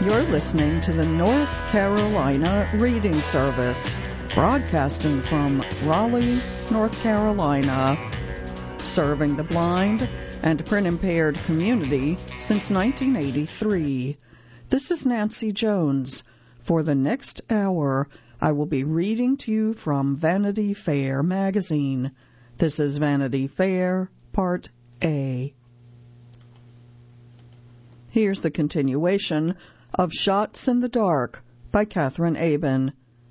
You're listening to the North Carolina Reading Service, broadcasting from Raleigh, North Carolina, serving the blind and print-impaired community since 1983. This is Nancy Jones. For the next hour, I will be reading to you from Vanity Fair magazine. This is Vanity Fair, Part A. Here's the continuation of Shots in the Dark by Catherine Abin.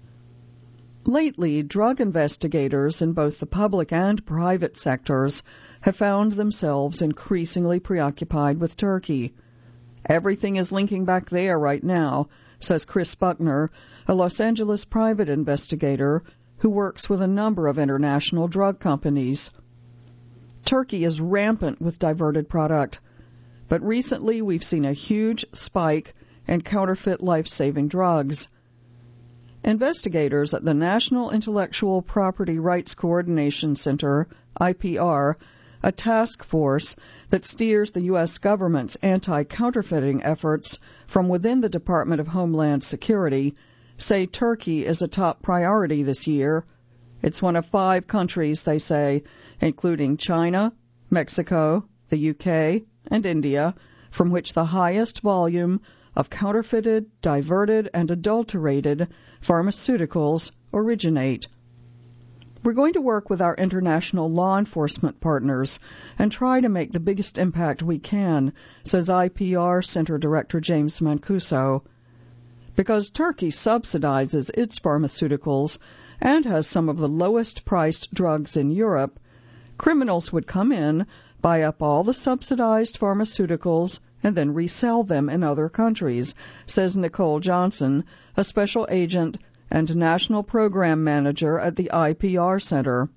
Lately, drug investigators in both the public and private sectors have found themselves increasingly preoccupied with Turkey. Everything is linking back there right now, says Chris Buckner, a Los Angeles private investigator who works with a number of international drug companies. Turkey is rampant with diverted product, but recently we've seen a huge spike in counterfeit life-saving drugs. Investigators at the National Intellectual Property Rights Coordination Center, IPR, a task force that steers the U.S. government's anti-counterfeiting efforts from within the Department of Homeland Security, say Turkey is a top priority this year. It's one of 5 countries, they say, including China, Mexico, the U.K., and India, from which the highest volume of counterfeited, diverted, and adulterated pharmaceuticals originate. We're going to work with our international law enforcement partners and try to make the biggest impact we can, says IPR Center Director James Mancuso. Because Turkey subsidizes its pharmaceuticals and has some of the lowest-priced drugs in Europe, criminals would come in, buy up all the subsidized pharmaceuticals, and then resell them in other countries, says Nicole Johnson, a special agent and national program manager at the IPR Center.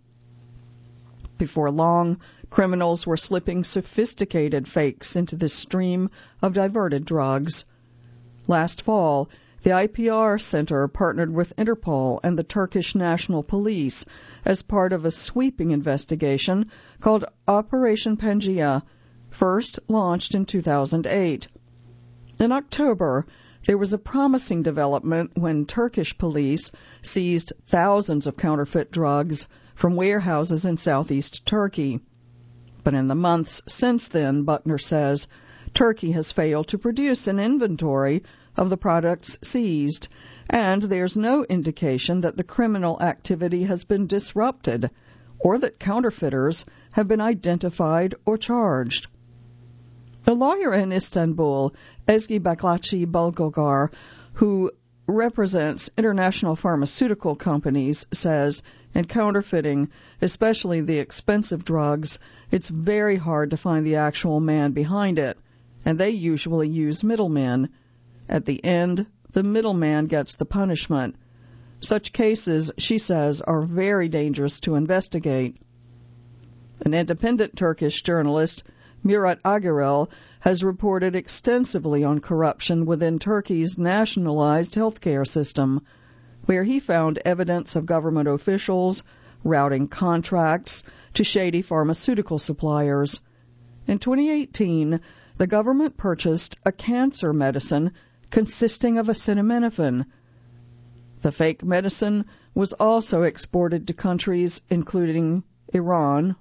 Before long, criminals were slipping sophisticated fakes into this stream of diverted drugs. Last fall, the IPR Center partnered with Interpol and the Turkish National Police as part of a sweeping investigation called Operation Pangea, first launched in 2008. In October, there was a promising development when Turkish police seized thousands of counterfeit drugs from warehouses in southeast Turkey. But in the months since then, Buckner says, Turkey has failed to produce an inventory of the products seized, and there's no indication that the criminal activity has been disrupted or that counterfeiters have been identified or charged. A lawyer in Istanbul, Ezgi Baklaci Bulgogar, who represents international pharmaceutical companies, says in counterfeiting, especially the expensive drugs, it's very hard to find the actual man behind it, and they usually use middlemen. At the end, the middleman gets the punishment. Such cases, she says, are very dangerous to investigate. An independent Turkish journalist, Murat Agirel, has reported extensively on corruption within Turkey's nationalized healthcare system, where he found evidence of government officials routing contracts to shady pharmaceutical suppliers. In 2018, the government purchased a cancer medicine consisting of acetaminophen. The fake medicine was also exported to countries including Iran.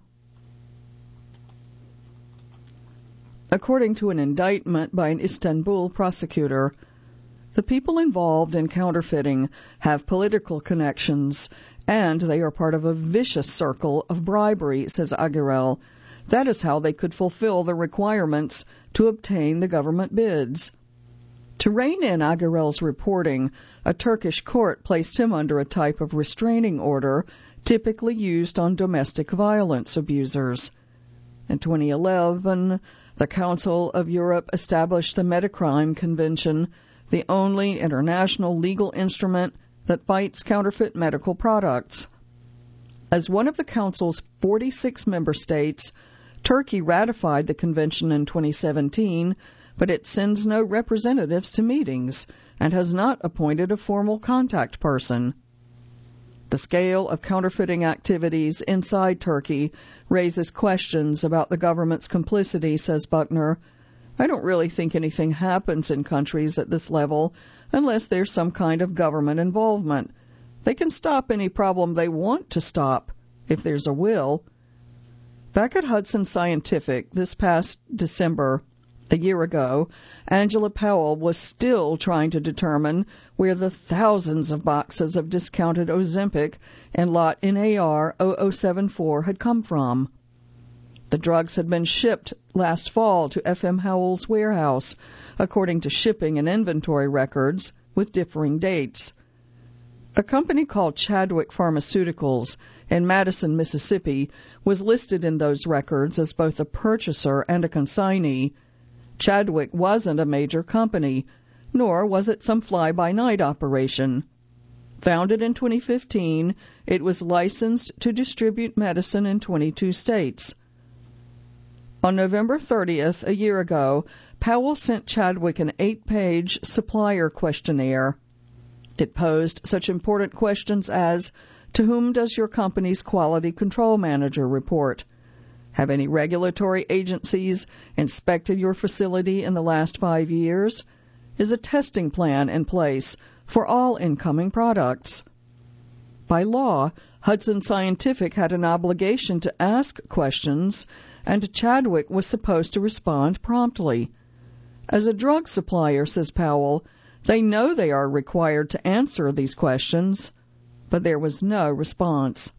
According to an indictment by an Istanbul prosecutor, the people involved in counterfeiting have political connections, and they are part of a vicious circle of bribery, says Agirel. That is how they could fulfill the requirements to obtain the government bids. To rein in Agirel's reporting, a Turkish court placed him under a type of restraining order typically used on domestic violence abusers. In 2011, the Council of Europe established the Metacrime Convention, the only international legal instrument that fights counterfeit medical products. As one of the Council's 46 member states, Turkey ratified the convention in 2017, but it sends no representatives to meetings and has not appointed a formal contact person. The scale of counterfeiting activities inside Turkey raises questions about the government's complicity, says Buckner. I don't really think anything happens in countries at this level unless there's some kind of government involvement. They can stop any problem they want to stop, if there's a will. Back at Hudson Scientific this past December, a year ago, Angela Powell was still trying to determine where the thousands of boxes of discounted Ozempic and lot NAR 0074 had come from. The drugs had been shipped last fall to FM Howell's warehouse, according to shipping and inventory records, with differing dates. A company called Chadwick Pharmaceuticals in Madison, Mississippi, was listed in those records as both a purchaser and a consignee. Chadwick wasn't a major company, nor was it some fly-by-night operation. Founded in 2015, it was licensed to distribute medicine in 22 states. On November 30th, a year ago, Powell sent Chadwick an 8-page supplier questionnaire. It posed such important questions as, to whom does your company's quality control manager report? Have any regulatory agencies inspected your facility in the last 5 years? Is a testing plan in place for all incoming products? By law, Hudson Scientific had an obligation to ask questions, and Chadwick was supposed to respond promptly. As a drug supplier, says Powell, they know they are required to answer these questions, but there was no response.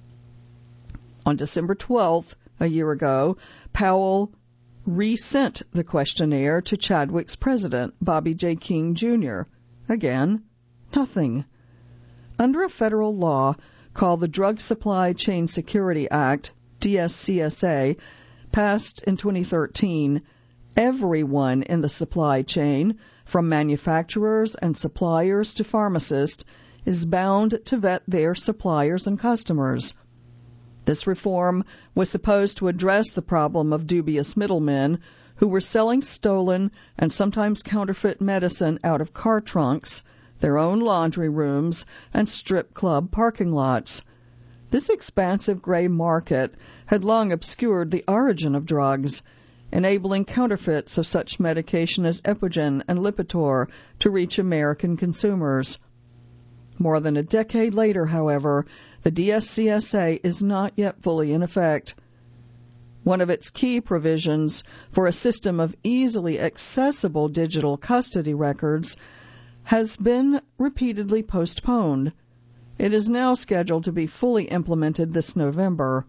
On December 12th, a year ago, Powell resent the questionnaire to Chadwick's president, Bobby J. King, Jr. Again, nothing. Under a federal law called the Drug Supply Chain Security Act, DSCSA, passed in 2013, everyone in the supply chain, from manufacturers and suppliers to pharmacists, is bound to vet their suppliers and customers. This reform was supposed to address the problem of dubious middlemen who were selling stolen and sometimes counterfeit medicine out of car trunks, their own laundry rooms, and strip club parking lots. This expansive gray market had long obscured the origin of drugs, enabling counterfeits of such medication as Epogen and Lipitor to reach American consumers. More than a decade later, however, the DSCSA is not yet fully in effect. One of its key provisions for a system of easily accessible digital custody records has been repeatedly postponed. It is now scheduled to be fully implemented this November.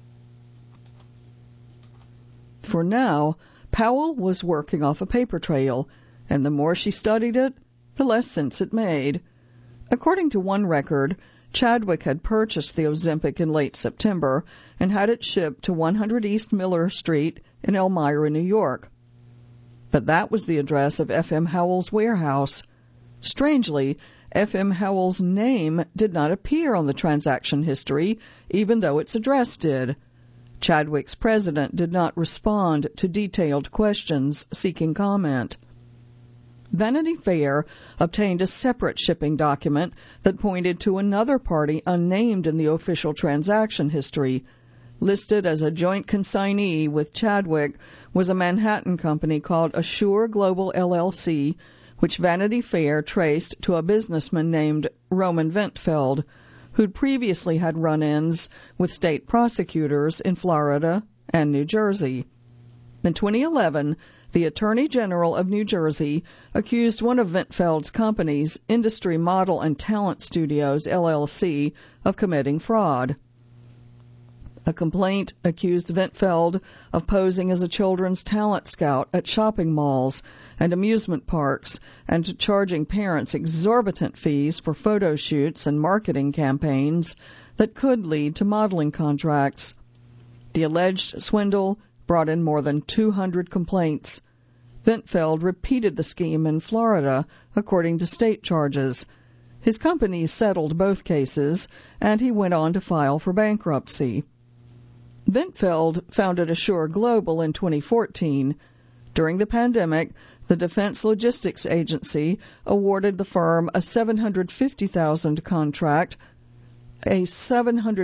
For now, Powell was working off a paper trail, and the more she studied it, the less sense it made. According to one record, Chadwick had purchased the Ozempic in late September and had it shipped to 100 East Miller Street in Elmira, New York. But that was the address of FM Howell's warehouse. Strangely, FM Howell's name did not appear on the transaction history, even though its address did. Chadwick's president did not respond to detailed questions seeking comment. Vanity Fair obtained a separate shipping document that pointed to another party unnamed in the official transaction history. Listed as a joint consignee with Chadwick was a Manhattan company called Assure Global LLC, which Vanity Fair traced to a businessman named Roman Ventfeld, who'd previously had run-ins with state prosecutors in Florida and New Jersey. In 2011, the Attorney General of New Jersey accused one of Ventfeld's companies, Industry Model and Talent Studios, LLC, of committing fraud. A complaint accused Ventfeld of posing as a children's talent scout at shopping malls and amusement parks and charging parents exorbitant fees for photo shoots and marketing campaigns that could lead to modeling contracts. The alleged swindle brought in more than 200 complaints. Ventfeld repeated the scheme in Florida, according to state charges. His company settled both cases, and he went on to file for bankruptcy. Ventfeld founded Assure Global in 2014. During the pandemic, the Defense Logistics Agency awarded the firm a $750,000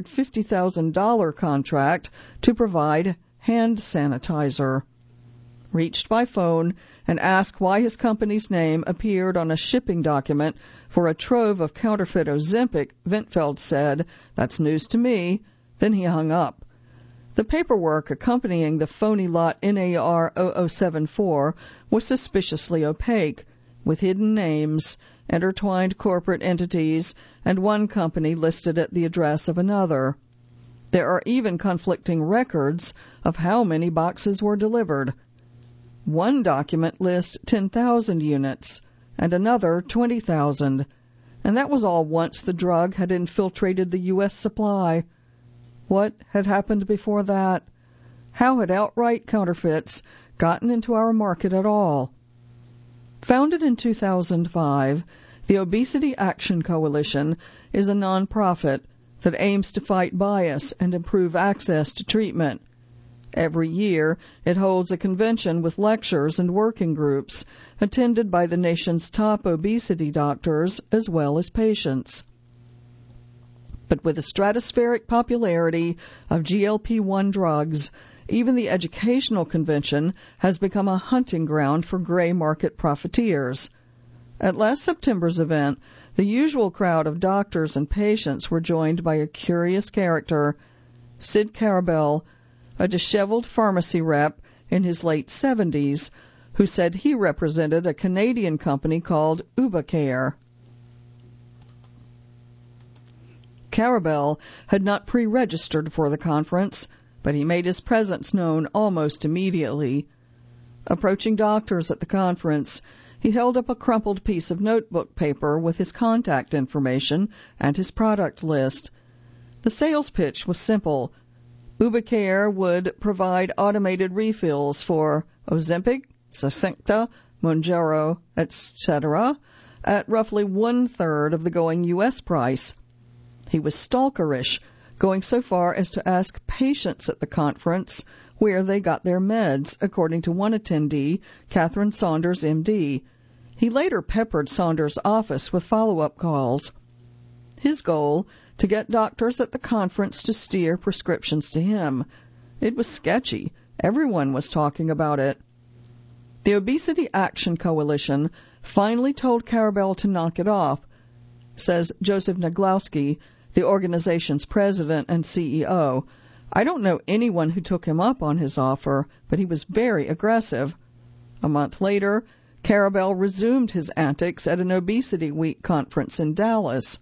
contract to provide hand sanitizer. reached by phone and asked why his company's name appeared on a shipping document for a trove of counterfeit Ozempic, Ventfeld said, "That's news to me." Then he hung up. The paperwork accompanying the phony lot NAR 0074 was suspiciously opaque, with hidden names, intertwined corporate entities, and one company listed at the address of another. There are even conflicting records of how many boxes were delivered. One document lists 10,000 units, and another 20,000, and that was all once the drug had infiltrated the U.S. supply. What had happened before that? How had outright counterfeits gotten into our market at all? Founded in 2005, the Obesity Action Coalition is a nonprofit that aims to fight bias and improve access to treatment. Every year, it holds a convention with lectures and working groups attended by the nation's top obesity doctors as well as patients. But with the stratospheric popularity of GLP-1 drugs, even the educational convention has become a hunting ground for gray market profiteers. At last September's event, the usual crowd of doctors and patients were joined by a curious character, Sid Carabell, a disheveled pharmacy rep in his late 70s, who said he represented a Canadian company called Ubicare. Carabell had not pre-registered for the conference, but he made his presence known almost immediately. Approaching doctors at the conference, he held up a crumpled piece of notebook paper with his contact information and his product list. The sales pitch was simple. Ubicare would provide automated refills for Ozempic, Saxenda, Mounjaro, etc. at roughly one-third of the going U.S. price. He was stalkerish, going so far as to ask patients at the conference where they got their meds, according to one attendee, Catherine Saunders, M.D. He later peppered Saunders' office with follow-up calls. His goal, to get doctors at the conference to steer prescriptions to him. It was sketchy. Everyone was talking about it. The Obesity Action Coalition finally told Carabell to knock it off, says Joseph Naglowski, the organization's president and CEO. I don't know anyone who took him up on his offer, but he was very aggressive. A month later, Carabell resumed his antics at an Obesity Week conference in Dallas.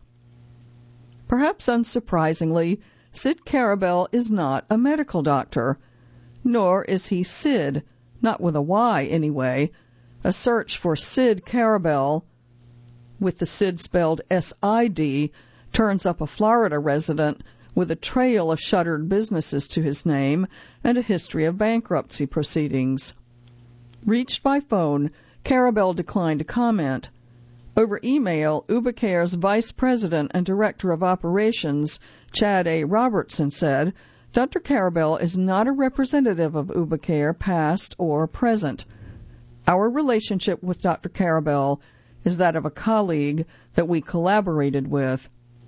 Perhaps unsurprisingly, Sid Carabell is not a medical doctor, nor is he Sid, not with a Y anyway. A search for Sid Carabell, with the Sid spelled S-I-D, turns up a Florida resident with a trail of shuttered businesses to his name and a history of bankruptcy proceedings. Reached by phone, Carabell declined to comment. Over email, Ubicare's Vice President and Director of Operations, Chad A. Robertson, said, Dr. Carabell is not a representative of Ubicare, past or present. Our relationship with Dr. Carabell is that of a colleague that we collaborated with.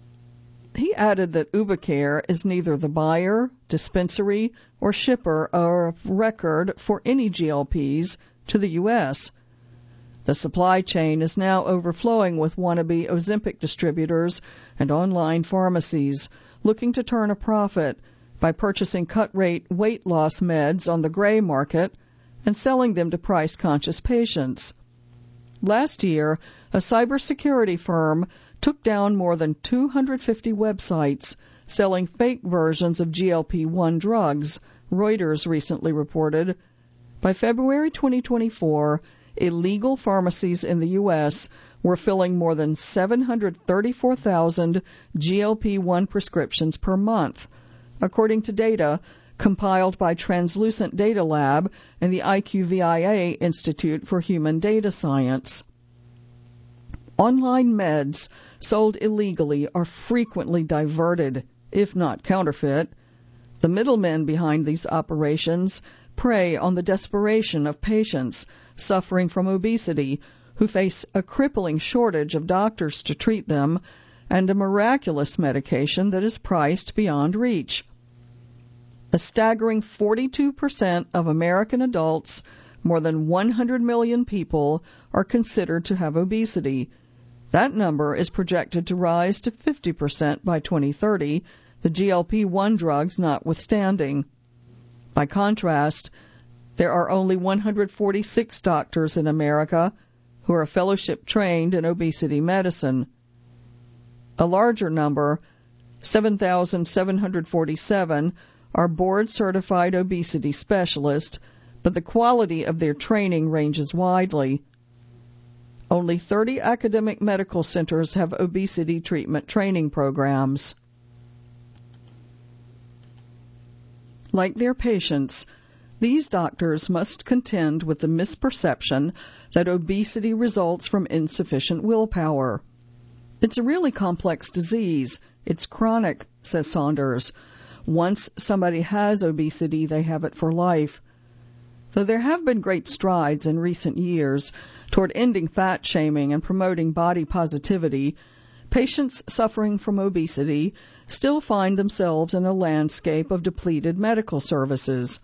He added that Ubicare is neither the buyer, dispensary, or shipper of record for any GLPs to the U.S. The supply chain is now overflowing with wannabe Ozempic distributors and online pharmacies looking to turn a profit by purchasing cut-rate weight loss meds on the gray market and selling them to price-conscious patients. Last year, a cybersecurity firm took down more than 250 websites selling fake versions of GLP-1 drugs, Reuters recently reported. By February 2024, illegal pharmacies in the U.S. were filling more than 734,000 GLP-1 prescriptions per month, according to data compiled by Translucent Data Lab and the IQVIA Institute for Human Data Science. Online meds sold illegally are frequently diverted, if not counterfeit. The middlemen behind these operations prey on the desperation of patients suffering from obesity who face a crippling shortage of doctors to treat them and a miraculous medication that is priced beyond reach. A staggering 42% of American adults More than 100 million people are considered to have obesity. That number is projected to rise to 50% by 2030, the GLP-1 drugs notwithstanding. By contrast, there are only 146 doctors in America who are fellowship trained in obesity medicine. A larger number, 7,747, are board-certified obesity specialists, but the quality of their training ranges widely. Only 30 academic medical centers have obesity treatment training programs. Like their patients, these doctors must contend with the misperception that obesity results from insufficient willpower. It's a really complex disease. It's chronic, says Saunders. Once somebody has obesity, they have it for life. Though there have been great strides in recent years toward ending fat shaming and promoting body positivity, patients suffering from obesity still find themselves in a landscape of depleted medical services.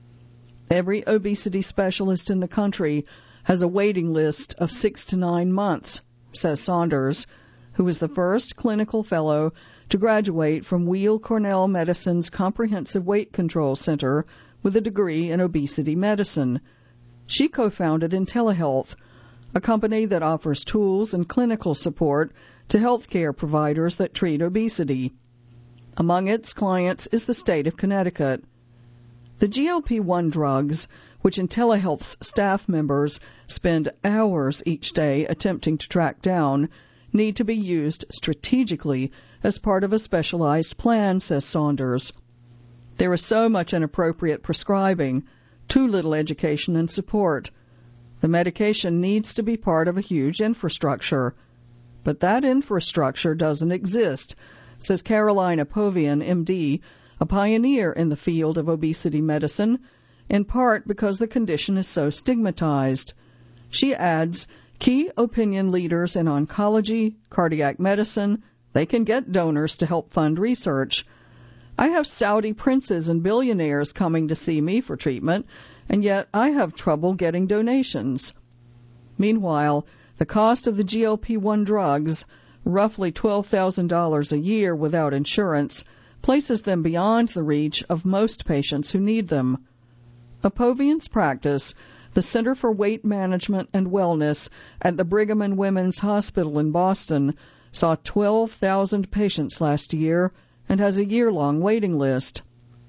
Every obesity specialist in the country has a waiting list of 6 to 9 months, says Saunders, who was the first clinical fellow to graduate from Weill Cornell Medicine's Comprehensive Weight Control Center with a degree in obesity medicine. She co-founded IntelliHealth, a company that offers tools and clinical support to healthcare providers that treat obesity. Among its clients is the state of Connecticut. The GLP-1 drugs, which IntelliHealth's staff members spend hours each day attempting to track down, need to be used strategically as part of a specialized plan, says Saunders. There is so much inappropriate prescribing, too little education and support. The medication needs to be part of a huge infrastructure. But that infrastructure doesn't exist, says Caroline Apovian, MD, a pioneer in the field of obesity medicine, in part because the condition is so stigmatized. She adds, key opinion leaders in oncology, cardiac medicine, they can get donors to help fund research. I have Saudi princes and billionaires coming to see me for treatment, and yet I have trouble getting donations. Meanwhile, the cost of the GLP-1 drugs, roughly $12,000 a year without insurance, places them beyond the reach of most patients who need them. Apovian's practice, the Center for Weight Management and Wellness at the Brigham and Women's Hospital in Boston, saw 12,000 patients last year and has a year-long waiting list.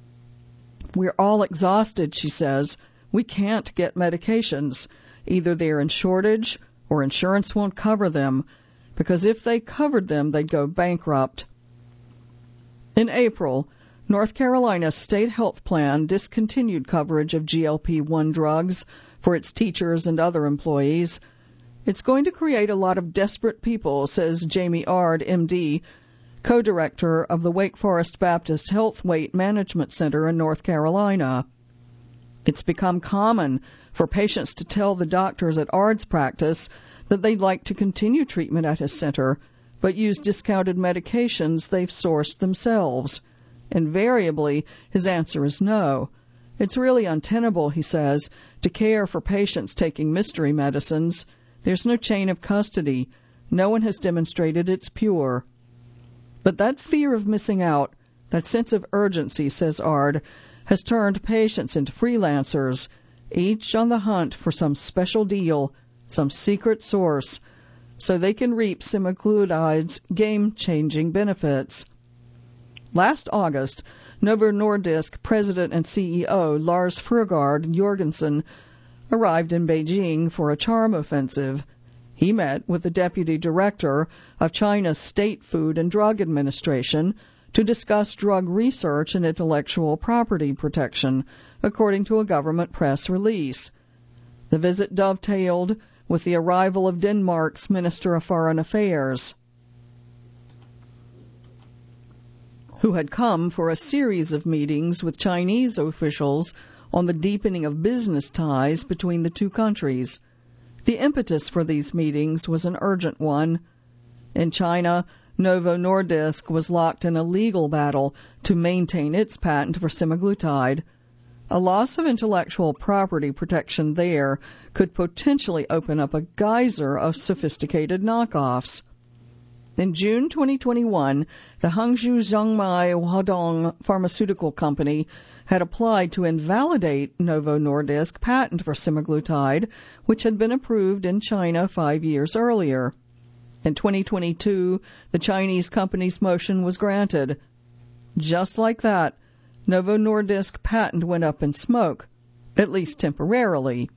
We're all exhausted, she says. We can't get medications. Either they're in shortage or insurance won't cover them, because if they covered them, they'd go bankrupt. In April, North Carolina's state health plan discontinued coverage of GLP-1 drugs for its teachers and other employees. It's going to create a lot of desperate people, says Jamie Ard, MD, co-director of the Wake Forest Baptist Health Weight Management Center in North Carolina. It's become common for patients to tell the doctors at Ard's practice that they'd like to continue treatment at his center, but use discounted medications they've sourced themselves. Invariably, his answer is no. It's really untenable, he says, to care for patients taking mystery medicines. There's no chain of custody. No one has demonstrated it's pure. But that fear of missing out, that sense of urgency, says Ard, has turned patients into freelancers, each on the hunt for some special deal, some secret source, so they can reap semaglutide's game-changing benefits. Last August, Novo Nordisk President and CEO Lars Fruergaard Jorgensen arrived in Beijing for a charm offensive. He met with the deputy director of China's State Food and Drug Administration to discuss drug research and intellectual property protection, according to a government press release. The visit dovetailed with the arrival of Denmark's Minister of Foreign Affairs, who had come for a series of meetings with Chinese officials on the deepening of business ties between the two countries. The impetus for these meetings was an urgent one. In China, Novo Nordisk was locked in a legal battle to maintain its patent for semaglutide. A loss of intellectual property protection there could potentially open up a geyser of sophisticated knockoffs. In June 2021, the Hangzhou Zhongmai Huadong Pharmaceutical Company had applied to invalidate Novo Nordisk patent for semaglutide, which had been approved in China 5 years earlier. In 2022, the Chinese company's motion was granted. Just like that, Novo Nordisk patent went up in smoke, at least temporarily.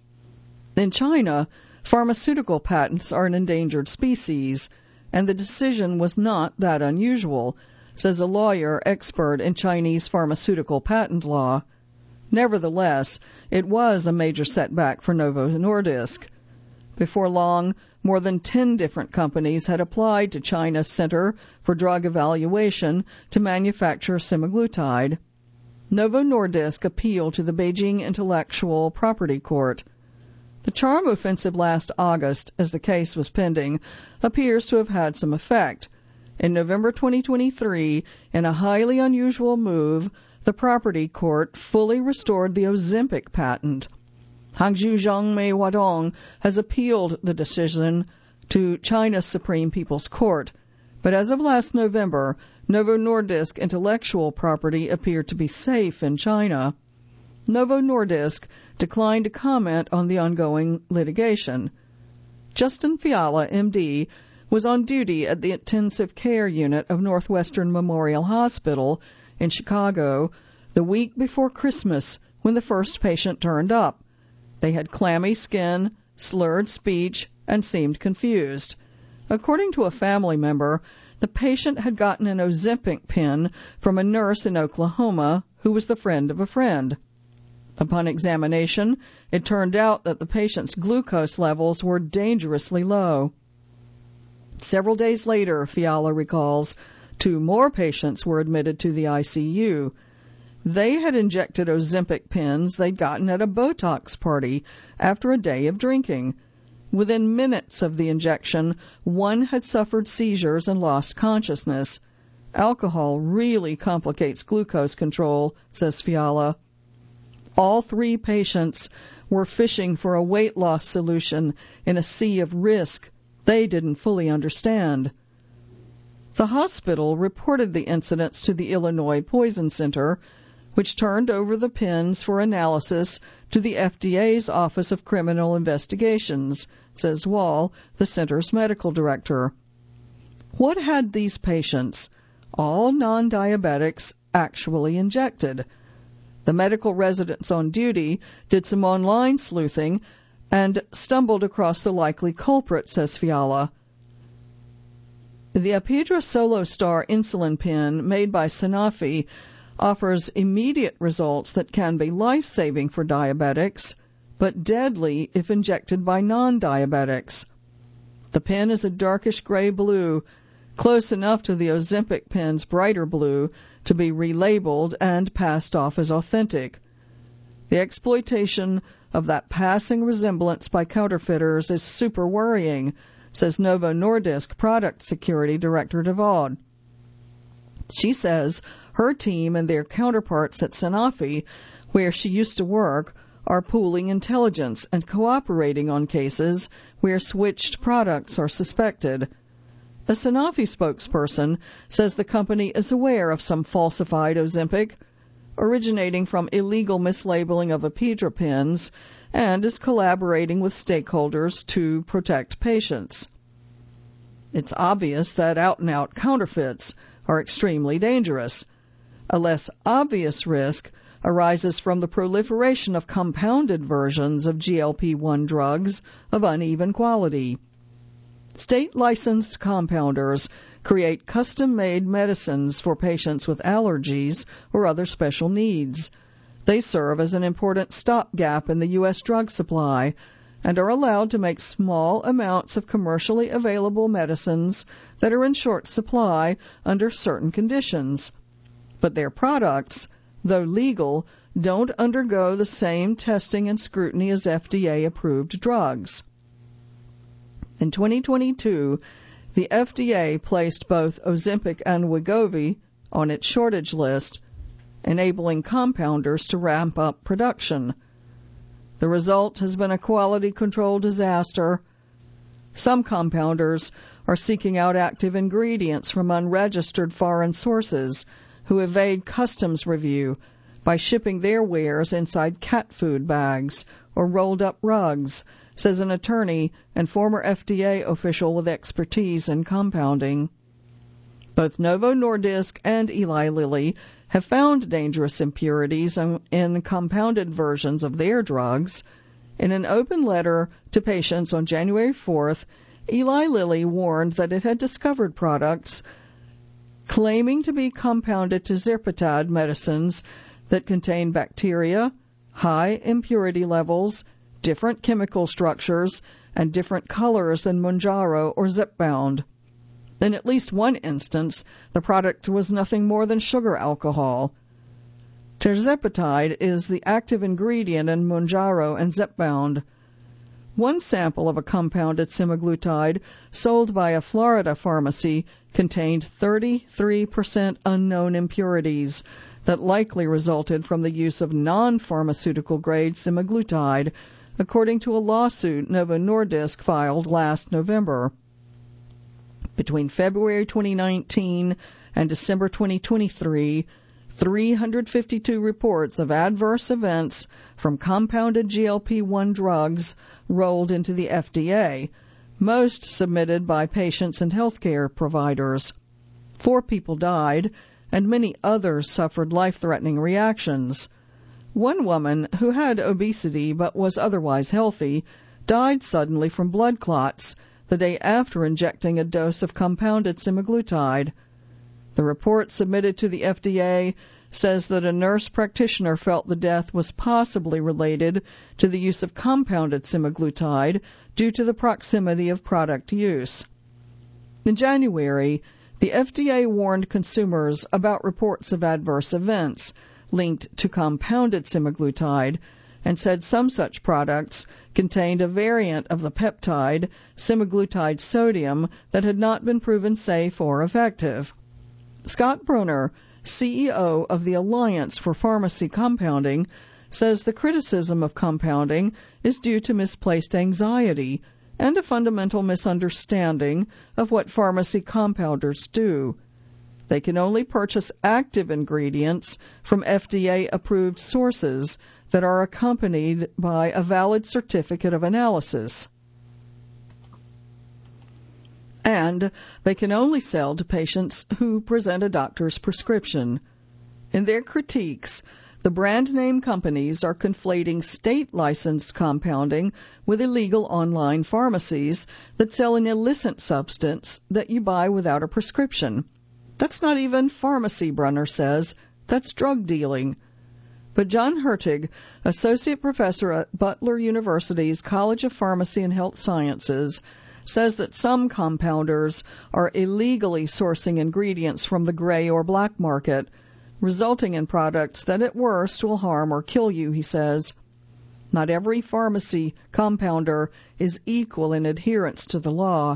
In China, pharmaceutical patents are an endangered species, and the decision was not that unusual, says a lawyer expert in Chinese pharmaceutical patent law. Nevertheless, it was a major setback for Novo Nordisk. Before long, more than 10 different companies had applied to China's Center for Drug Evaluation to manufacture semaglutide. Novo Nordisk appealed to the Beijing Intellectual Property Court. The charm offensive last August, as the case was pending, appears to have had some effect. In November 2023, in a highly unusual move, the property court fully restored the Ozempic patent. Hangzhou Zhongmei Huadong has appealed the decision to China's Supreme People's Court, but as of last November, Novo Nordisk intellectual property appeared to be safe in China. Novo Nordisk declined to comment on the ongoing litigation. Justin Fiala, MD, was on duty at the intensive care unit of Northwestern Memorial Hospital in Chicago the week before Christmas when the first patient turned up. They had clammy skin, slurred speech, and seemed confused. According to a family member, the patient had gotten an Ozempic pen from a nurse in Oklahoma who was the friend of a friend. Upon examination, it turned out that the patient's glucose levels were dangerously low. Several days later, Fiala recalls, 2 more patients were admitted to the ICU. They had injected Ozempic pens they'd gotten at a Botox party after a day of drinking. Within minutes of the injection, one had suffered seizures and lost consciousness. Alcohol really complicates glucose control, says Fiala. All 3 patients were fishing for a weight loss solution in a sea of risk they didn't fully understand. The hospital reported the incidents to the Illinois Poison Center, which turned over the pens for analysis to the FDA's Office of Criminal Investigations, says Wall, the center's medical director. What had these patients, all non-diabetics, actually injected? The medical residents on duty did some online sleuthing and stumbled across the likely culprit, says Fiala. The Apidra SoloStar insulin pen made by Sanofi offers immediate results that can be life-saving for diabetics, but deadly if injected by non-diabetics. The pen is a darkish gray blue, close enough to the Ozempic pen's brighter blue to be relabeled and passed off as authentic. The exploitation of that passing resemblance by counterfeiters is super worrying, says Novo Nordisk Product Security Director DeVaud. She says her team and their counterparts at Sanofi, where she used to work, are pooling intelligence and cooperating on cases where switched products are suspected. A Sanofi spokesperson says the company is aware of some falsified Ozempic originating from illegal mislabeling of Apidra pens and is collaborating with stakeholders to protect patients. It's obvious that out-and-out counterfeits are extremely dangerous. A less obvious risk arises from the proliferation of compounded versions of GLP-1 drugs of uneven quality. State-licensed compounders create custom-made medicines for patients with allergies or other special needs. They serve as an important stopgap in the U.S. drug supply and are allowed to make small amounts of commercially available medicines that are in short supply under certain conditions. But their products, though legal, don't undergo the same testing and scrutiny as FDA-approved drugs. In 2022, the FDA placed both Ozempic and Wegovy on its shortage list. enabling compounders to ramp up production. The result has been a quality control disaster. Some compounders are seeking out active ingredients from unregistered foreign sources who evade customs review by shipping their wares inside cat food bags or rolled up rugs, says an attorney and former FDA official with expertise in compounding. Both Novo Nordisk and Eli Lilly have found dangerous impurities in compounded versions of their drugs. In an open letter to patients on January 4th, Eli Lilly warned that it had discovered products claiming to be compounded tirzepatide medicines that contain bacteria, high impurity levels, different chemical structures, and different colors than Mounjaro or Zepbound. In at least one instance, the product was nothing more than sugar alcohol. Tirzepatide is the active ingredient in Mounjaro and Zepbound. One sample of a compounded semaglutide sold by a Florida pharmacy contained 33% unknown impurities that likely resulted from the use of non-pharmaceutical grade semaglutide, according to a lawsuit Novo Nordisk filed last November. Between February 2019 and December 2023, 352 reports of adverse events from compounded GLP-1 drugs rolled into the FDA, most submitted by patients and healthcare providers. 4 people died, and many others suffered life-threatening reactions. One woman who had obesity but was otherwise healthy died suddenly from blood clots the day after injecting a dose of compounded semaglutide. The report submitted to the FDA says that a nurse practitioner felt the death was possibly related to the use of compounded semaglutide due to the proximity of product use. In January, the FDA warned consumers about reports of adverse events linked to compounded semaglutide and said some such products contained a variant of the peptide, semaglutide sodium, that had not been proven safe or effective. Scott Bronner, CEO of the Alliance for Pharmacy Compounding, says the criticism of compounding is due to misplaced anxiety and a fundamental misunderstanding of what pharmacy compounders do. They can only purchase active ingredients from FDA-approved sources that are accompanied by a valid certificate of analysis. And they can only sell to patients who present a doctor's prescription. In their critiques, the brand name companies are conflating state-licensed compounding with illegal online pharmacies that sell an illicit substance that you buy without a prescription. That's not even pharmacy, Brunner says. That's drug dealing. But John Hertig, associate professor at Butler University's College of Pharmacy and Health Sciences, says that some compounders are illegally sourcing ingredients from the gray or black market, resulting in products that at worst will harm or kill you, he says. Not every pharmacy compounder is equal in adherence to the law.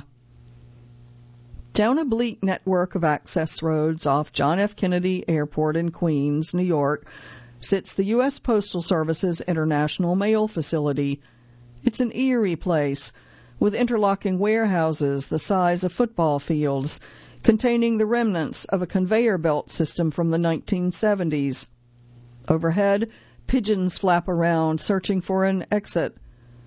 Down a bleak network of access roads off John F. Kennedy Airport in Queens, New York, sits the U.S. Postal Service's International Mail Facility. It's an eerie place, with interlocking warehouses the size of football fields, containing the remnants of a conveyor belt system from the 1970s. Overhead, pigeons flap around, searching for an exit.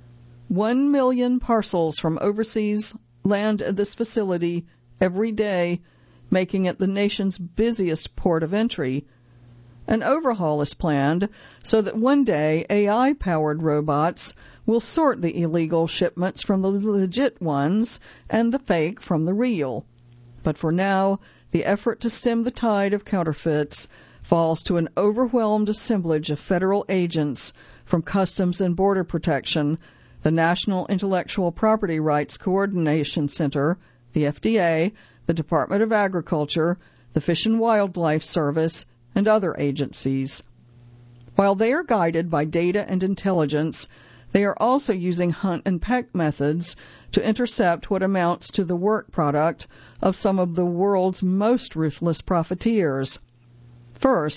1 million parcels from overseas land at this facility every day, making it the nation's busiest port of entry. An overhaul is planned so that one day AI-powered robots will sort the illegal shipments from the legit ones and the fake from the real. But for now, the effort to stem the tide of counterfeits falls to an overwhelmed assemblage of federal agents from Customs and Border Protection, the National Intellectual Property Rights Coordination Center, the FDA, the Department of Agriculture, the Fish and Wildlife Service, and other agencies. While they are guided by data and intelligence, they are also using hunt and peck methods to intercept what amounts to the work product of some of the world's most ruthless profiteers. First,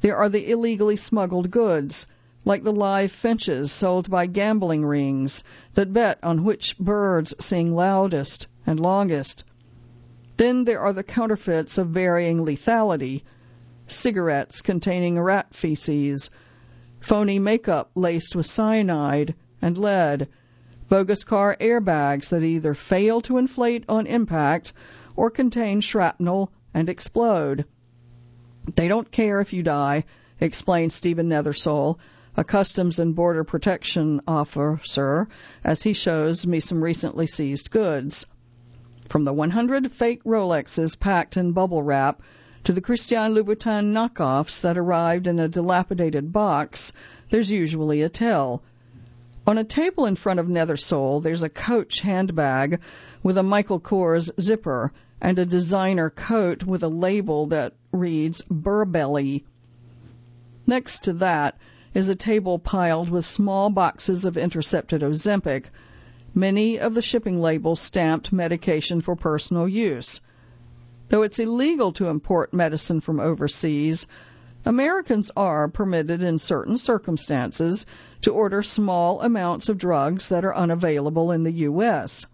There are the illegally smuggled goods, like the live finches sold by gambling rings that bet on which birds sing loudest and longest. Then there are the counterfeits of varying lethality, cigarettes containing rat feces, phony makeup laced with cyanide and lead, bogus car airbags that either fail to inflate on impact or contain shrapnel and explode. They don't care if you die, explained Stephen Nethersole, a Customs and Border Protection officer, as he shows me some recently seized goods. From the 100 fake Rolexes packed in bubble wrap to the Christian Louboutin knockoffs that arrived in a dilapidated box, there's usually a tell. On a table in front of Nethersole, there's a Coach handbag with a Michael Kors zipper and a designer coat with a label that reads Burbelly. Next to that is a table piled with small boxes of intercepted Ozempic, many of the shipping labels stamped medication for personal use. Though it's illegal to import medicine from overseas, Americans are permitted in certain circumstances to order small amounts of drugs that are unavailable in the U.S.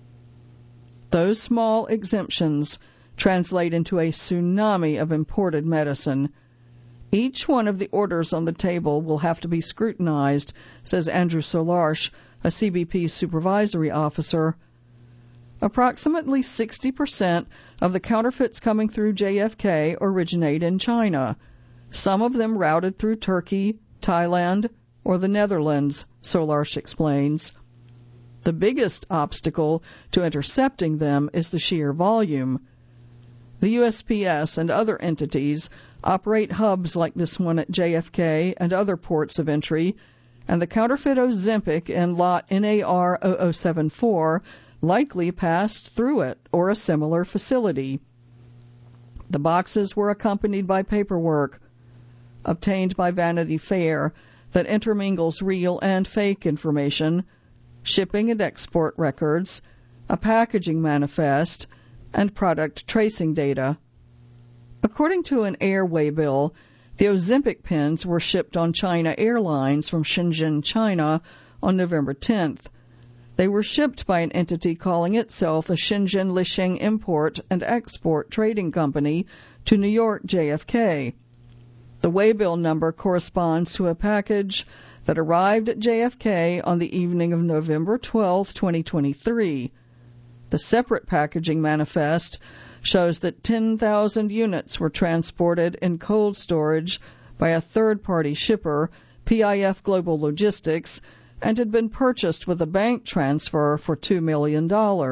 Those small exemptions translate into a tsunami of imported medicine. Each one of the orders on the table will have to be scrutinized, says Andrew Solarche, a CBP supervisory officer. Approximately 60% of the counterfeits coming through JFK originate in China, some of them routed through Turkey, Thailand, or the Netherlands, Solarche explains. The biggest obstacle to intercepting them is the sheer volume. The USPS and other entities operate hubs like this one at JFK and other ports of entry, and the counterfeit Ozempic in lot NAR 0074 likely passed through it or a similar facility. The boxes were accompanied by paperwork obtained by Vanity Fair that intermingles real and fake information, shipping and export records, a packaging manifest, and product tracing data. According to an airway bill, the Ozempic pens were shipped on China Airlines from Shenzhen, China, on November 10th. They were shipped by an entity calling itself the Shenzhen Lisheng Import and Export Trading Company to New York JFK. The waybill number corresponds to a package that arrived at JFK on the evening of November 12, 2023. The separate packaging manifest shows that 10,000 units were transported in cold storage by a third-party shipper, PIF Global Logistics, and had been purchased with a bank transfer for $2 million.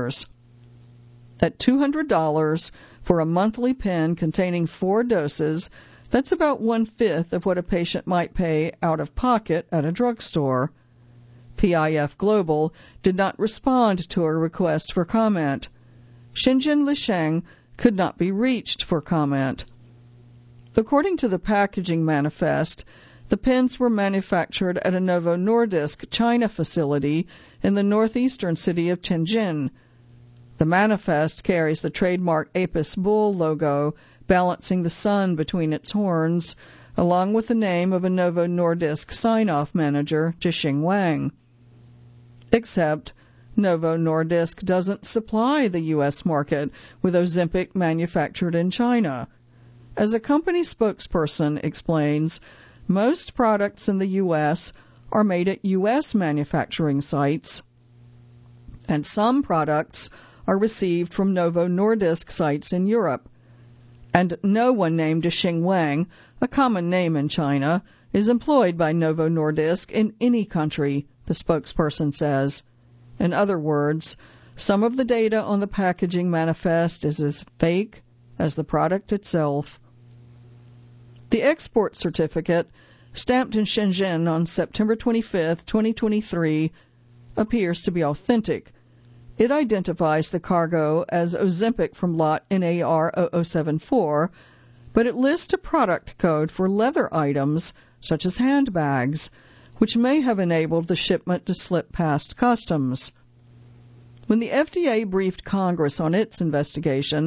At $200 for a monthly pen containing 4 doses, that's about 1/5 of what a patient might pay out of pocket at a drugstore. PIF Global did not respond to a request for comment. Shenzhen Lisheng could not be reached for comment. According to the packaging manifest, the pens were manufactured at a Novo Nordisk China facility in the northeastern city of Tianjin. The manifest carries the trademark Apis bull logo balancing the sun between its horns, along with the name of a Novo Nordisk sign-off manager, Zhixing Wang. Except Novo Nordisk doesn't supply the U.S. market with Ozempic manufactured in China. As a company spokesperson explains, most products in the U.S. are made at U.S. manufacturing sites, and some products are received from Novo Nordisk sites in Europe. And no one named Zhixing Wang, a common name in China, is employed by Novo Nordisk in any country, the spokesperson says. In other words, some of the data on the packaging manifest is as fake as the product itself. The export certificate, stamped in Shenzhen on September 25, 2023, appears to be authentic. It identifies the cargo as Ozempic from lot NAR 0074, but it lists a product code for leather items, such as handbags, which may have enabled the shipment to slip past customs. When the FDA briefed Congress on its investigation,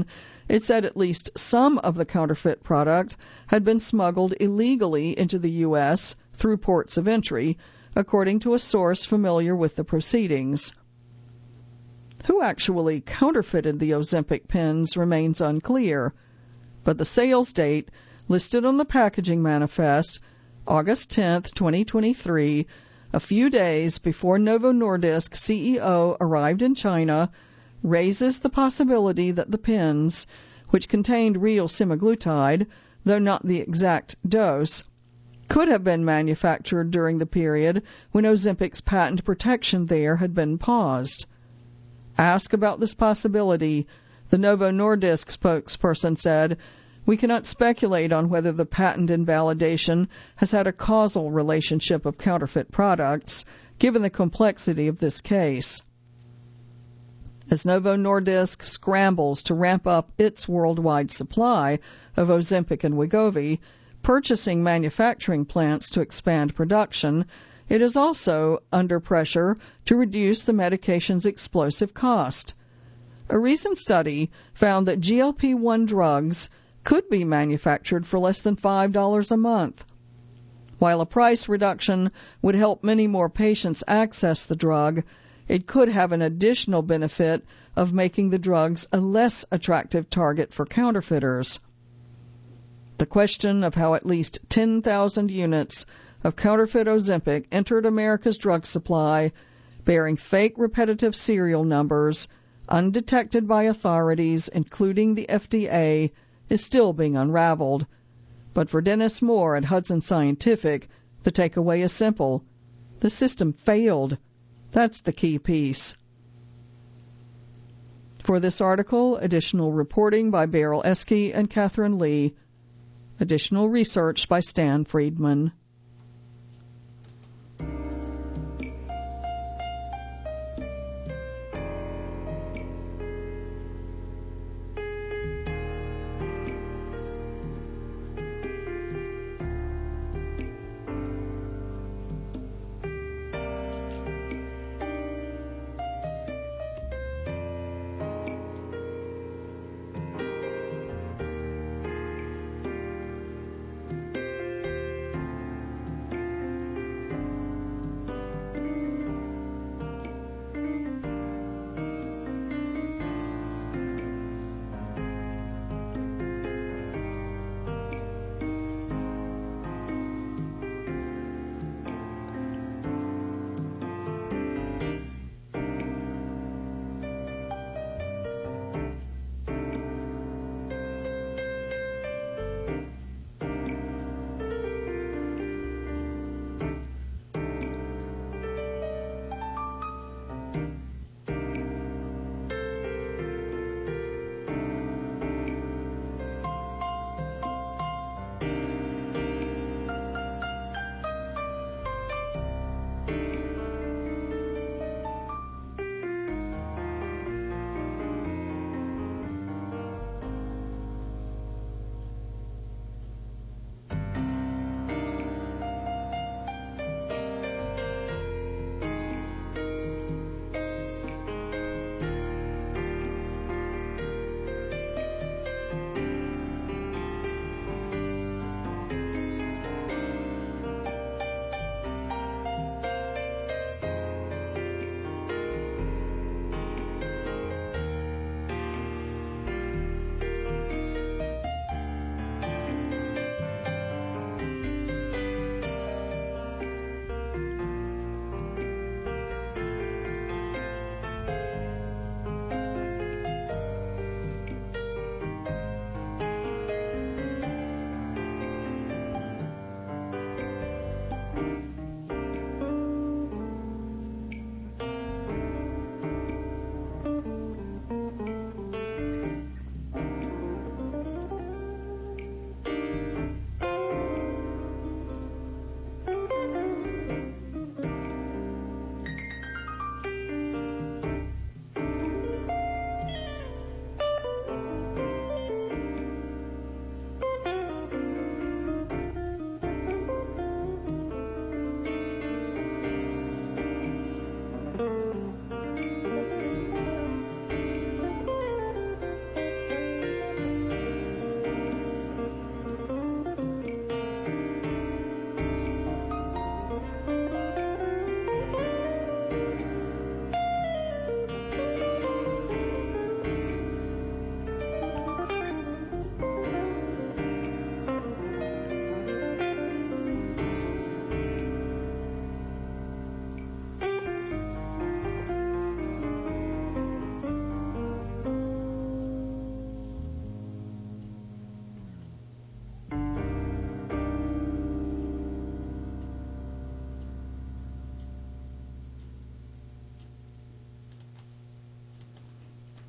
It said at least some of the counterfeit product had been smuggled illegally into the U.S. through ports of entry, according to a source familiar with the proceedings. Who actually counterfeited the Ozempic pens remains unclear, but the sales date listed on the packaging manifest, August 10, 2023, a few days before Novo Nordisk CEO arrived in China, raises the possibility that the pens, which contained real semaglutide, though not the exact dose, could have been manufactured during the period when Ozempic's patent protection there had been paused. Asked about this possibility, the Novo Nordisk spokesperson said, "We cannot speculate on whether the patent invalidation has had a causal relationship of counterfeit products, given the complexity of this case." As Novo Nordisk scrambles to ramp up its worldwide supply of Ozempic and Wegovy, purchasing manufacturing plants to expand production, it is also under pressure to reduce the medication's explosive cost. A recent study found that GLP-1 drugs could be manufactured for less than $5 a month. While a price reduction would help many more patients access the drug, it could have an additional benefit of making the drugs a less attractive target for counterfeiters. The question of how at least 10,000 units of counterfeit Ozempic entered America's drug supply, bearing fake repetitive serial numbers, undetected by authorities, including the FDA, is still being unraveled. But for Dennis Moore at Hudson Scientific, the takeaway is simple. The system failed. That's the key piece. For this article, additional reporting by Beryl Eske and Catherine Lee. Additional research by Stan Friedman.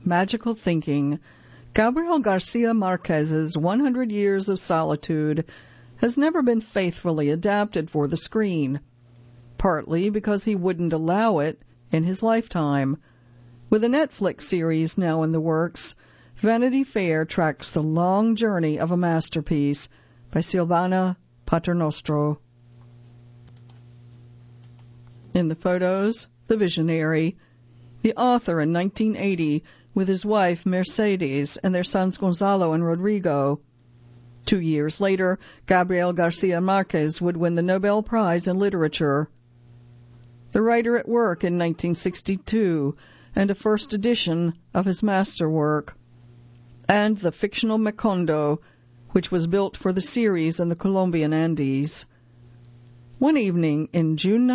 Magical Thinking, Gabriel Garcia Marquez's 100 Years of Solitude has never been faithfully adapted for the screen, partly because he wouldn't allow it in his lifetime. With a Netflix series now in the works, Vanity Fair tracks the long journey of a masterpiece by Silvana Paternostro. In the photos, the visionary, the author in 1980 with his wife Mercedes and their sons Gonzalo and Rodrigo. 2 years later, Gabriel Garcia Marquez would win the Nobel Prize in Literature. The writer at work in 1962, and a first edition of his masterwork, and the fictional Macondo, which was built for the series in the Colombian Andes. One evening in June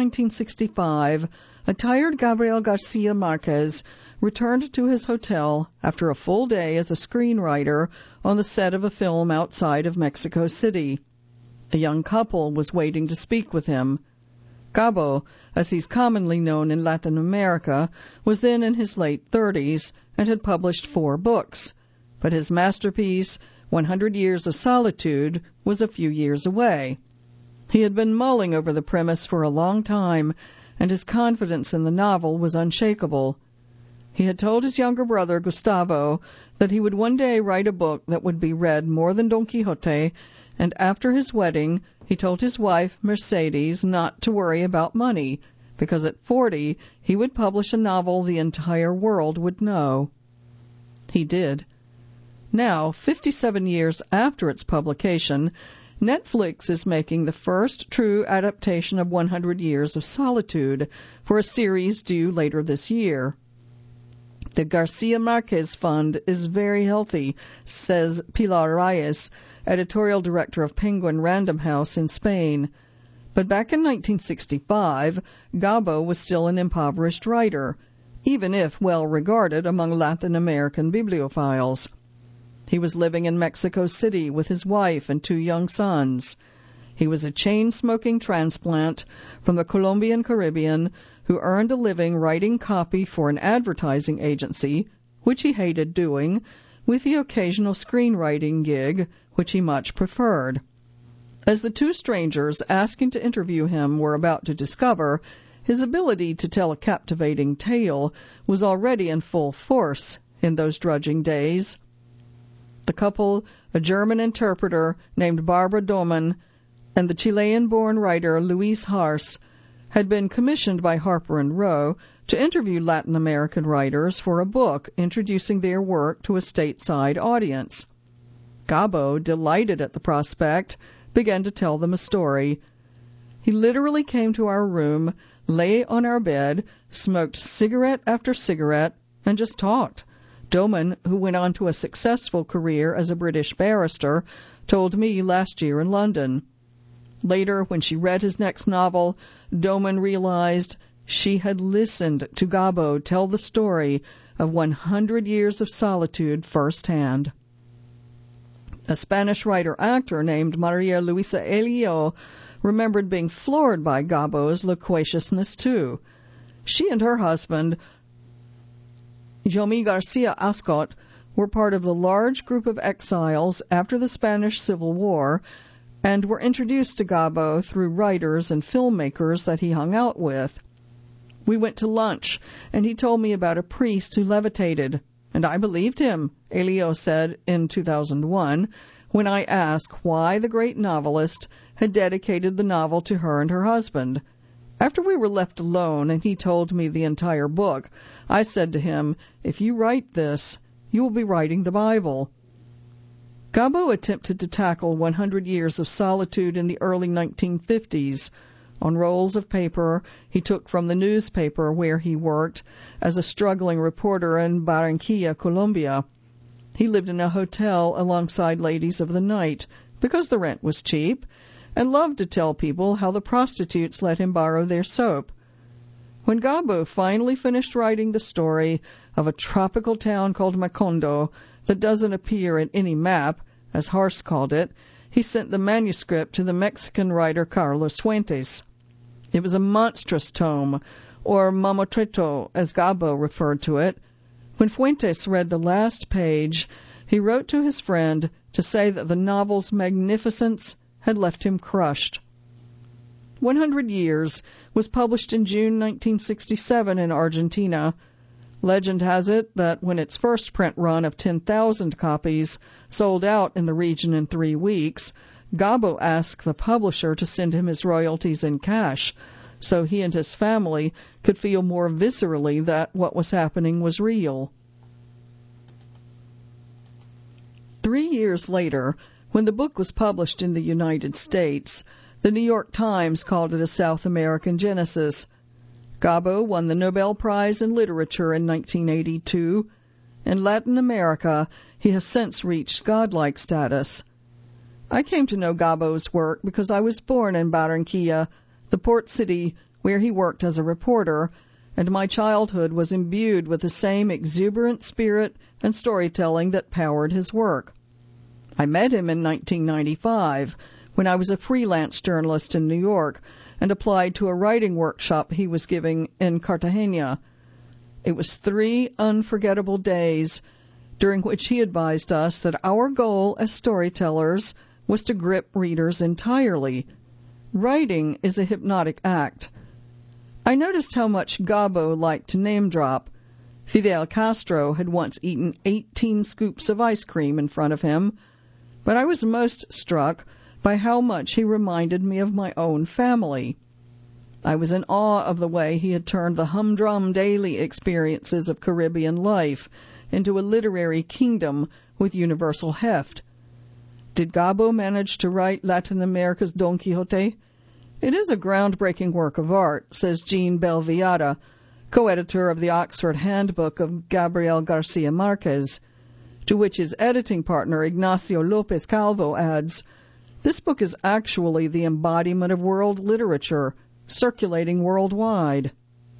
1965, a tired Gabriel Garcia Marquez returned to his hotel after a full day as a screenwriter on the set of a film outside of Mexico City. A young couple was waiting to speak with him. Gabo, as he's commonly known in Latin America, was then in his late 30s and had published 4 books, but his masterpiece, 100 Years of Solitude, was a few years away. He had been mulling over the premise for a long time, and his confidence in the novel was unshakable. He had told his younger brother, Gustavo, that he would one day write a book that would be read more than Don Quixote, and after his wedding, he told his wife, Mercedes, not to worry about money, because at 40 he would publish a novel the entire world would know. He did. Now, 57 years after its publication, Netflix is making the first true adaptation of 100 Years of Solitude for a series due later this year. The Garcia Marquez Fund is very healthy, says Pilar Reyes, editorial director of Penguin Random House in Spain. But back in 1965, Gabo was still an impoverished writer, even if well regarded among Latin American bibliophiles. He was living in Mexico City with his wife and 2 young sons. He was a chain-smoking transplant from the Colombian Caribbean who earned a living writing copy for an advertising agency, which he hated doing, with the occasional screenwriting gig, which he much preferred. As the 2 strangers asking to interview him were about to discover, his ability to tell a captivating tale was already in full force in those drudging days. The couple, a German interpreter named Barbara Doman, and the Chilean-born writer Luis Hars, had been commissioned by Harper & Row to interview Latin American writers for a book introducing their work to a stateside audience. Gabo, delighted at the prospect, began to tell them a story. He literally came to our room, lay on our bed, smoked cigarette after cigarette, and just talked. Doman, who went on to a successful career as a British barrister, told me last year in London. Later, when she read his next novel, Doman realized she had listened to Gabo tell the story of 100 Years of Solitude firsthand. A Spanish writer-actor named Maria Luisa Elio remembered being floored by Gabo's loquaciousness, too. She and her husband, Jomi Garcia Ascot, were part of the large group of exiles after the Spanish Civil War and were introduced to Gabo through writers and filmmakers that he hung out with. We went to lunch, and he told me about a priest who levitated, and I believed him, Elio said in 2001, when I asked why the great novelist had dedicated the novel to her and her husband. After we were left alone and he told me the entire book, I said to him, "If you write this, you will be writing the Bible." Gabo attempted to tackle 100 Years of Solitude in the early 1950s. On rolls of paper he took from the newspaper where he worked as a struggling reporter in Barranquilla, Colombia. He lived in a hotel alongside ladies of the night because the rent was cheap, and loved to tell people how the prostitutes let him borrow their soap. When Gabo finally finished writing the story of a tropical town called Macondo that doesn't appear in any map, as Hars called it, he sent the manuscript to the Mexican writer Carlos Fuentes. It was a monstrous tome, or mamotreto, as Gabo referred to it. When Fuentes read the last page, he wrote to his friend to say that the novel's magnificence had left him crushed. 100 Years was published in June 1967 in Argentina. Legend has it that when its first print run of 10,000 copies sold out in the region in 3 weeks, Gabo asked the publisher to send him his royalties in cash, so he and his family could feel more viscerally that what was happening was real. 3 years later, when the book was published in the United States, the New York Times called it a South American genesis. Gabo won the Nobel Prize in Literature in 1982. In Latin America, he has since reached godlike status. I came to know Gabo's work because I was born in Barranquilla, the port city where he worked as a reporter, and my childhood was imbued with the same exuberant spirit and storytelling that powered his work. I met him in 1995 when I was a freelance journalist in New York and applied to a writing workshop he was giving in Cartagena. It was 3 unforgettable days during which he advised us that our goal as storytellers was to grip readers entirely. Writing is a hypnotic act. I noticed how much Gabo liked to name drop. Fidel Castro had once eaten 18 scoops of ice cream in front of him, but I was most struck by how much he reminded me of my own family. I was in awe of the way he had turned the humdrum daily experiences of Caribbean life into a literary kingdom with universal heft. Did Gabo manage to write Latin America's Don Quixote? It is a groundbreaking work of art, says Jean Belviada, co-editor of the Oxford Handbook of Gabriel Garcia Marquez, to which his editing partner Ignacio Lopez Calvo adds, "This book is actually the embodiment of world literature, circulating worldwide."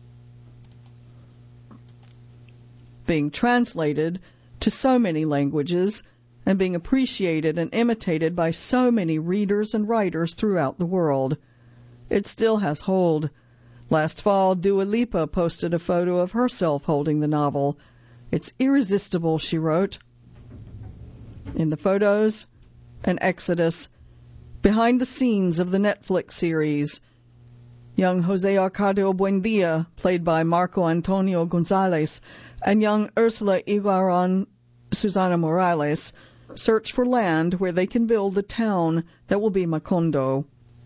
Being translated to so many languages and being appreciated and imitated by so many readers and writers throughout the world, it still has hold. Last fall, Dua Lipa posted a photo of herself holding the novel. "It's irresistible," she wrote. In the photos, an exodus. Behind the scenes of the Netflix series, young Jose Arcadio Buendia, played by Marco Antonio Gonzalez, and young Ursula Iguaran Susana Morales search for land where they can build the town that will be Macondo.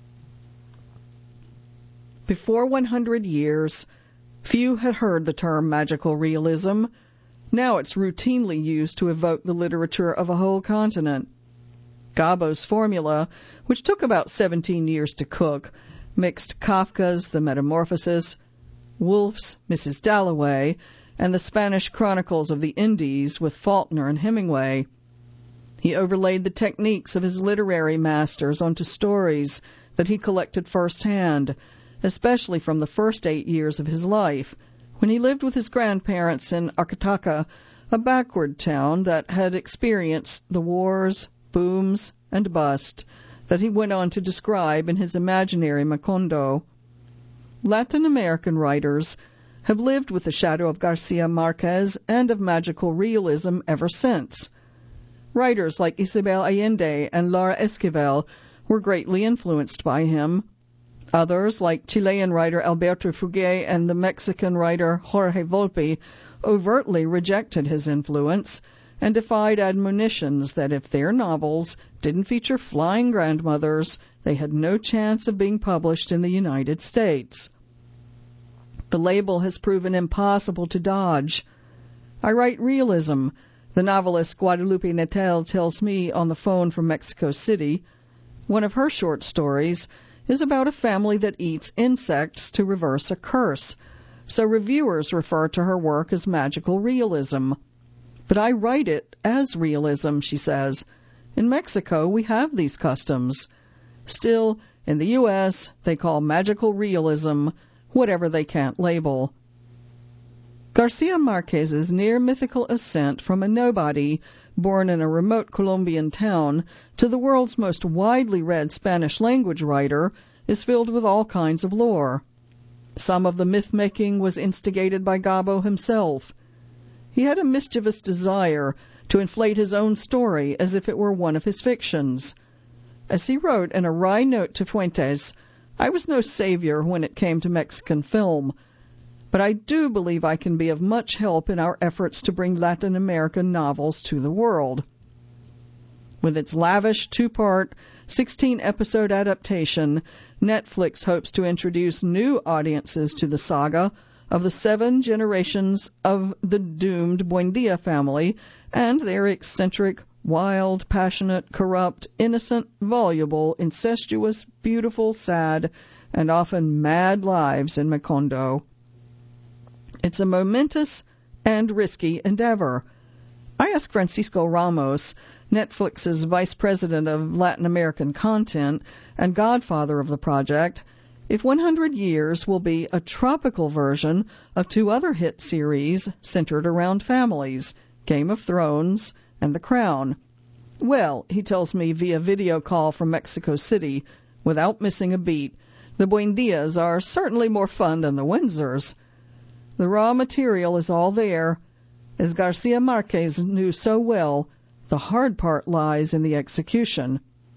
Before 100 years, few had heard the term magical realism. Now it's routinely used to evoke the literature of a whole continent. Gabo's formula, which took about 17 years to cook, mixed Kafka's The Metamorphosis, Woolf's Mrs. Dalloway, and the Spanish Chronicles of the Indies with Faulkner and Hemingway. He overlaid the techniques of his literary masters onto stories that he collected firsthand, especially from the first 8 years of his life, when he lived with his grandparents in Arcataca, a backward town that had experienced the wars, booms, and bust that he went on to describe in his imaginary Macondo. Latin American writers have lived with the shadow of Garcia Marquez and of magical realism ever since. Writers like Isabel Allende and Laura Esquivel were greatly influenced by him. Others, like Chilean writer Alberto Fugué and the Mexican writer Jorge Volpi, overtly rejected his influence and defied admonitions that if their novels didn't feature flying grandmothers, they had no chance of being published in the United States. The label has proven impossible to dodge. I write realism, the novelist Guadalupe Nettel tells me on the phone from Mexico City. One of her short stories is about a family that eats insects to reverse a curse, so reviewers refer to her work as magical realism. But I write it as realism, she says. In Mexico, we have these customs. Still, in the U.S., they call magical realism whatever they can't label. Garcia Marquez's near-mythical ascent from a nobody born in a remote Colombian town to the world's most widely read Spanish-language writer is filled with all kinds of lore. Some of the myth-making was instigated by Gabo himself. He had a mischievous desire to inflate his own story as if it were one of his fictions. As he wrote in a wry note to Fuentes, "I was no savior when it came to Mexican film, but I do believe I can be of much help in our efforts to bring Latin American novels to the world." With its lavish two-part, 16-episode adaptation, Netflix hopes to introduce new audiences to the saga of the 7 generations of the doomed Buendia family and their eccentric, wild, passionate, corrupt, innocent, voluble, incestuous, beautiful, sad, and often mad lives in Macondo. It's a momentous and risky endeavor. I asked Francisco Ramos, Netflix's vice president of Latin American content and godfather of the project, if 100 Years will be a tropical version of 2 other hit series centered around families, Game of Thrones and The Crown. Well, he tells me via video call from Mexico City, without missing a beat, the Buendias are certainly more fun than the Windsors. The raw material is all there. As Garcia Marquez knew so well, the hard part lies in the execution.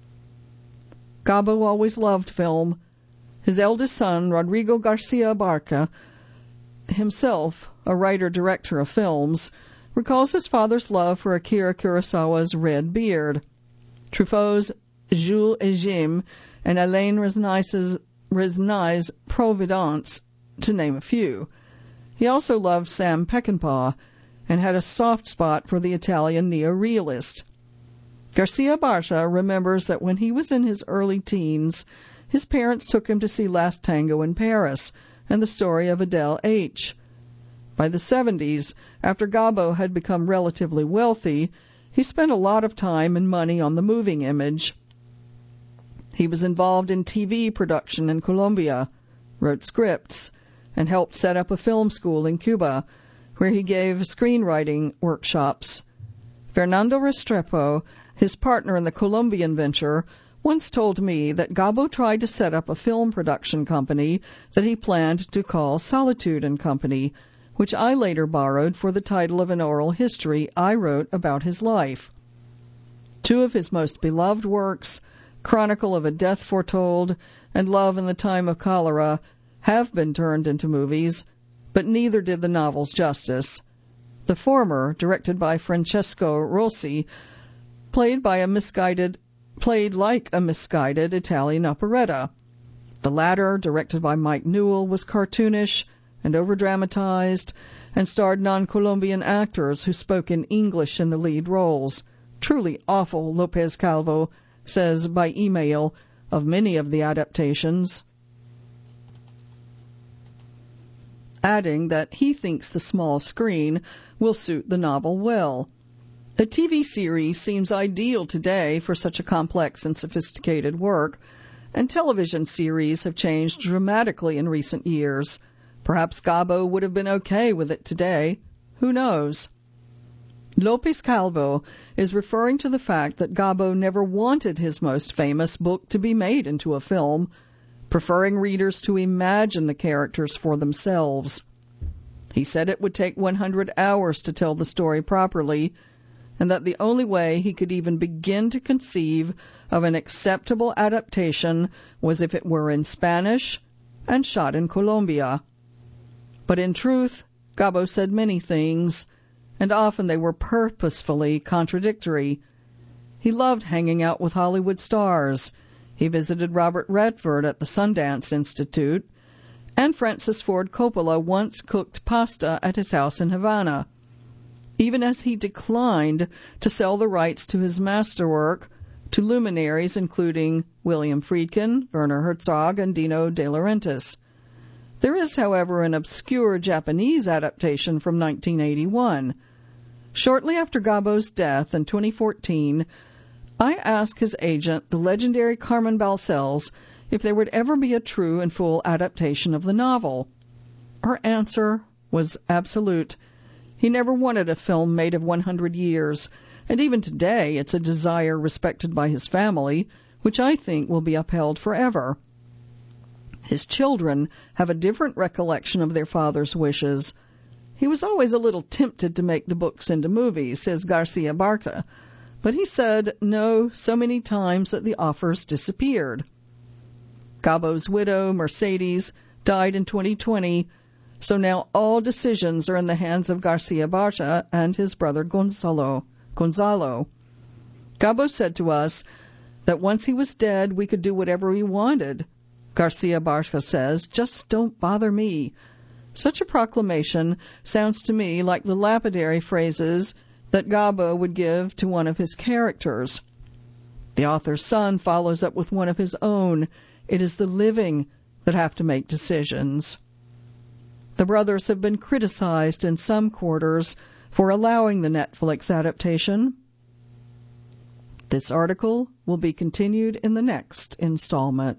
Gabo always loved film. His eldest son, Rodrigo Garcia Barca, himself a writer-director of films, recalls his father's love for Akira Kurosawa's Red Beard, Truffaut's Jules et Jim, and Alain Resnais's Providence, to name a few. He also loved Sam Peckinpah and had a soft spot for the Italian neo-realist. Garcia Barca remembers that when he was in his early teens, his parents took him to see Last Tango in Paris and the story of Adele H. By the 70s, after Gabo had become relatively wealthy, he spent a lot of time and money on the moving image. He was involved in TV production in Colombia, wrote scripts, and helped set up a film school in Cuba, where he gave screenwriting workshops. Fernando Restrepo, his partner in the Colombian venture, once told me that Gabo tried to set up a film production company that he planned to call Solitude and Company, which I later borrowed for the title of an oral history I wrote about his life. 2 of his most beloved works, Chronicle of a Death Foretold and Love in the Time of Cholera, have been turned into movies, but neither did the novels justice. The former, directed by Francesco Rossi, played like a misguided Italian operetta. The latter, directed by Mike Newell, was cartoonish and overdramatized and starred non-Colombian actors who spoke in English in the lead roles. Truly awful, Lopez Calvo says by email of many of the adaptations, adding that he thinks the small screen will suit the novel well. The TV series seems ideal today for such a complex and sophisticated work, and television series have changed dramatically in recent years. Perhaps Gabo would have been okay with it today. Who knows? Lopez Calvo is referring to the fact that Gabo never wanted his most famous book to be made into a film, preferring readers to imagine the characters for themselves. He said it would take 100 hours to tell the story properly, and that the only way he could even begin to conceive of an acceptable adaptation was if it were in Spanish and shot in Colombia. But in truth, Gabo said many things, and often they were purposefully contradictory. He loved hanging out with Hollywood stars. He visited Robert Redford at the Sundance Institute, and Francis Ford Coppola once cooked pasta at his house in Havana. Even as he declined to sell the rights to his masterwork to luminaries including William Friedkin, Werner Herzog, and Dino De Laurentiis. There is, however, an obscure Japanese adaptation from 1981. Shortly after Gabo's death in 2014, I asked his agent, the legendary Carmen Balcells, if there would ever be a true and full adaptation of the novel. Her answer was absolute. He never wanted a film made of 100 Years, and even today it's a desire respected by his family, which I think will be upheld forever. His children have a different recollection of their father's wishes. He was always a little tempted to make the books into movies, says Garcia Barca, but he said no so many times that the offers disappeared. Gabo's widow, Mercedes, died in 2020, so now all decisions are in the hands of Garcia Barca and his brother Gonzalo. Gabo said to us that once he was dead, we could do whatever we wanted. Garcia Barca says, just don't bother me. Such a proclamation sounds to me like the lapidary phrases that Gabo would give to one of his characters. The author's son follows up with one of his own. It is the living that have to make decisions. The brothers have been criticized in some quarters for allowing the Netflix adaptation. This article will be continued in the next installment.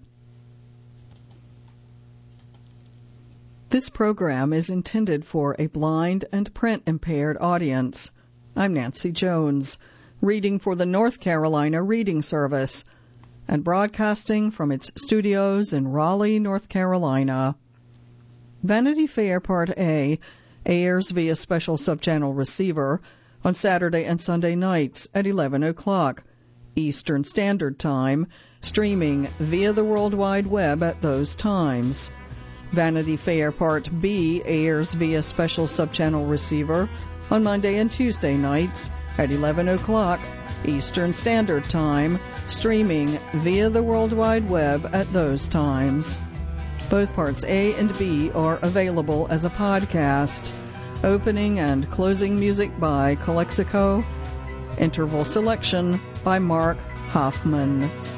This program is intended for a blind and print-impaired audience. I'm Nancy Jones, reading for the North Carolina Reading Service and broadcasting from its studios in Raleigh, North Carolina. Vanity Fair Part A airs via special subchannel receiver on Saturday and Sunday nights at 11 o'clock Eastern Standard Time, streaming via the World Wide Web at those times. Vanity Fair Part B airs via special subchannel receiver on Monday and Tuesday nights at 11 o'clock Eastern Standard Time, streaming via the World Wide Web at those times. Both Parts A and B are available as a podcast. Opening and closing music by Calexico. Interval selection by Mark Hoffman.